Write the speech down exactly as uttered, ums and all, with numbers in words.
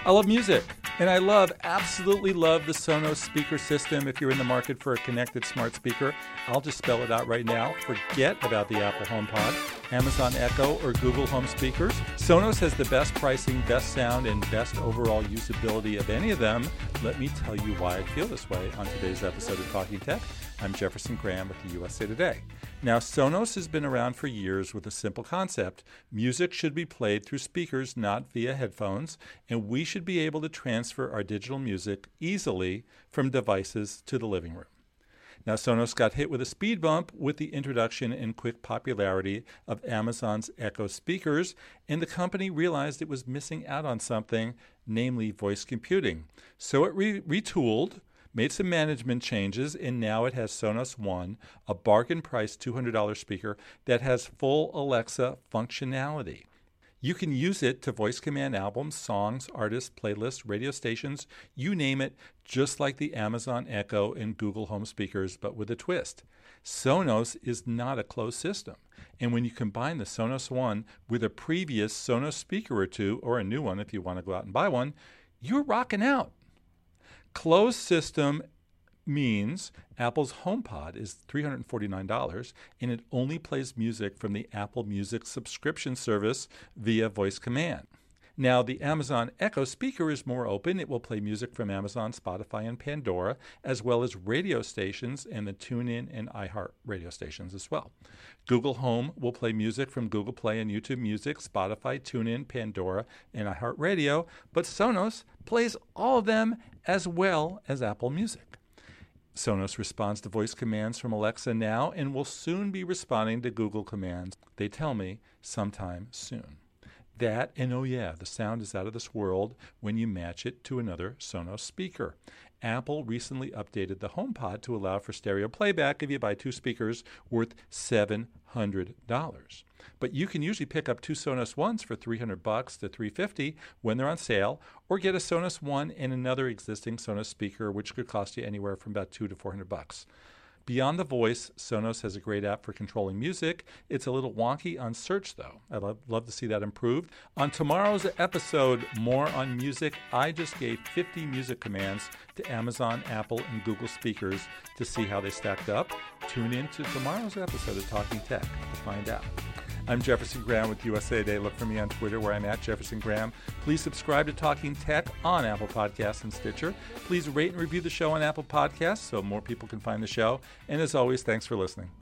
I love music, and I love, absolutely love the Sonos speaker system. If you're in the market for a connected smart speaker, I'll just spell it out right now. Forget about the Apple HomePod, Amazon Echo, or Google Home speakers. Sonos has the best pricing, best sound, and best overall usability of any of them. Let me tell you why I feel this way on today's episode of Talking Tech. I'm Jefferson Graham with the U S A Today. Now, Sonos has been around for years with a simple concept. Music should be played through speakers, not via headphones, and we should be able to transfer our digital music easily from devices to the living room. Now, Sonos got hit with a speed bump with the introduction and quick popularity of Amazon's Echo speakers, and the company realized it was missing out on something, namely voice computing. So it re- retooled, made some management changes, and now it has Sonos One, a bargain-priced two hundred dollars speaker that has full Alexa functionality. You can use it to voice command albums, songs, artists, playlists, radio stations, you name it, just like the Amazon Echo and Google Home speakers, but with a twist. Sonos is not a closed system, and when you combine the Sonos One with a previous Sonos speaker or two, or a new one if you want to go out and buy one, you're rocking out. Closed system means Apple's HomePod is three hundred forty-nine dollars, and it only plays music from the Apple Music subscription service via voice command. Now, the Amazon Echo speaker is more open. It will play music from Amazon, Spotify, and Pandora, as well as radio stations and the TuneIn and iHeart radio stations as well. Google Home will play music from Google Play and YouTube Music, Spotify, TuneIn, Pandora, and iHeartRadio, but Sonos plays all of them as well as Apple Music. Sonos responds to voice commands from Alexa now and will soon be responding to Google commands, they tell me, sometime soon. That, and oh yeah, the sound is out of this world when you match it to another Sonos speaker. Apple recently updated the HomePod to allow for stereo playback if you buy two speakers worth seven hundred dollars. But you can usually pick up two Sonos Ones for three hundred bucks to three hundred fifty dollars when they're on sale, or get a Sonos One and another existing Sonos speaker, which could cost you anywhere from about two hundred to four hundred bucks. Beyond the voice, Sonos has a great app for controlling music. It's a little wonky on search, though. I'd love, love to see that improved. On tomorrow's episode, more on music. I just gave fifty music commands to Amazon, Apple, and Google speakers to see how they stacked up. Tune in to tomorrow's episode of Talking Tech to find out. I'm Jefferson Graham with U S A Today. Look for me on Twitter where I'm at Jefferson Graham. Please subscribe to Talking Tech on Apple Podcasts and Stitcher. Please rate and review the show on Apple Podcasts so more people can find the show. And as always, thanks for listening.